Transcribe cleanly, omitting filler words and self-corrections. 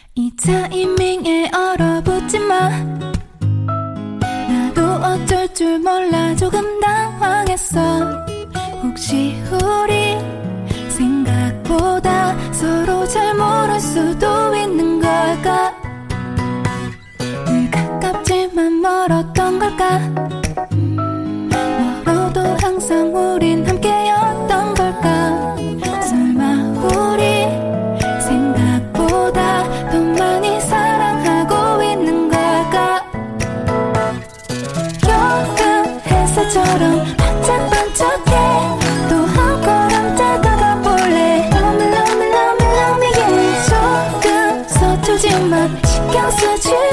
이 타이밍에 얼어붙지 마. 나도 어쩔 줄 몰라 조금 당황했어. 혹시 우리 생각보다 서로 잘 모를 수도 있는 걸까? 늘 가깝지만 멀었던 걸까? 멀어도 항상 우린 함께였던 걸까? 설마 우리 생각보다 더 많이 사랑하고 있는 걸까? 여름 햇살처럼 반짝반짝해. 또 한 걸음 다가가 볼래. Love me, love me, love me, love me, yeah. 조금 서툴지만 신경 쓰지